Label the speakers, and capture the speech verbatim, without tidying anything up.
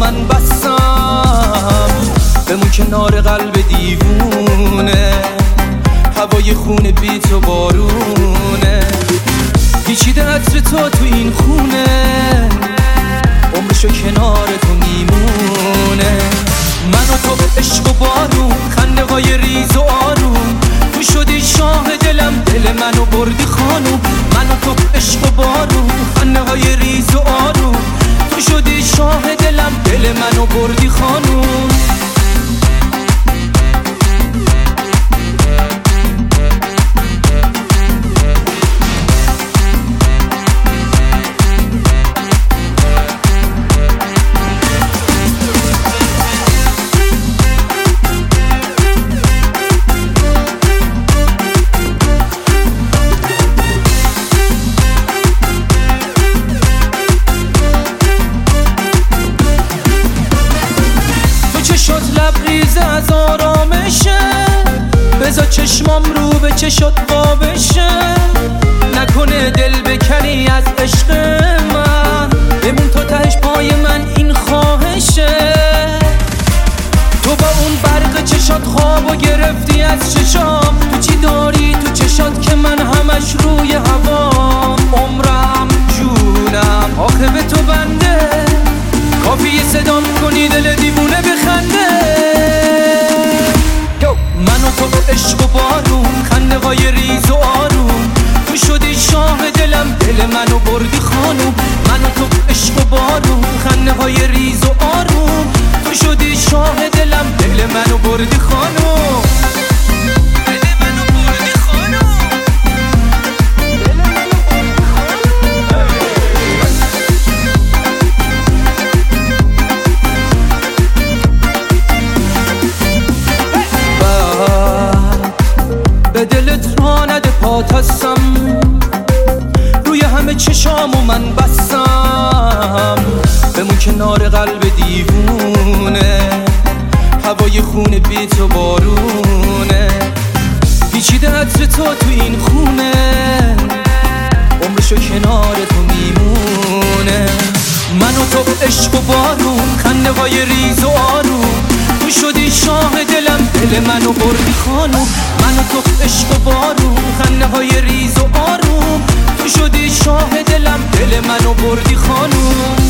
Speaker 1: من بستم، بمون کنار قلب دیوونه، هوای خونه بی تو بارونه، پیچیده عطر تو تو این خونه، عمرشو کنار تو میمونه. من و تو عشق و بارون، خنده های ریز و آروم، تو شدی شاه دلم، دل منو بردی خانوم. من و تو عشق و بارون، خنده های ریز و آروم، تو شدی شاه دلم، دل منو بردی خانوم. چشات لبریز از آرامشه، بذار چشمام رو به چشات بابشه، نکنه دل بکنی از عشق من، بمون تا تهش پای من این خواهشه. تو با اون برق چشات خوابو گرفتی از چشام، تو چی داری تو چشات که من همش روی هوام، عمرم جونم آخه به تو بنده، کافیه صدام کنی دل دیوونه بخنده. من و تو عشق و بارون، خنده های ریز و آروم، تو شدی شاه دلم، دل منو بردی خانوم. من و تو عشق و بارون، خنده های ریز و آروم، تو شدی شاه دلم، دل منو بردی خانوم. به دلت را نده پات هستم، روی همه چشامو من بستم، بمون کنار قلب دیوونه، هوای خونه بی تو بارونه، پیچیده عطر تو تو این خونه، عمرشو کنار تو میمونه. من و تو عشق و بارون، خنده های ریز و آروم، تو شدی شاه دلم، دل منو بردی خانوم. من و تو عشق و بارون، خنده های ریز و آروم، تو شدی شاه دلم، دل منو بردی خانوم.